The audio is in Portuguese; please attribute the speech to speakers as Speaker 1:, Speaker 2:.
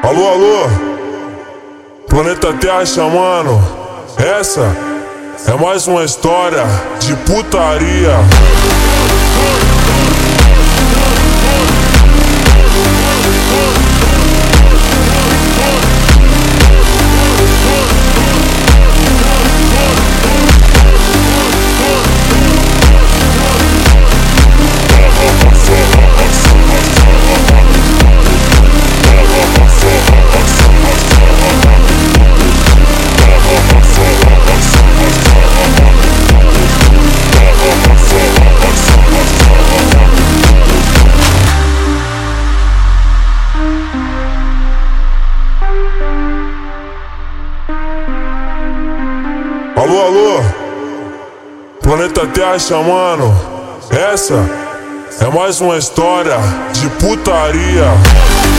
Speaker 1: Alô, alô, planeta Terra chamando. Essa é mais uma história de putaria. Alô, alô, planeta Terra chamando. Essa é mais uma história de putaria.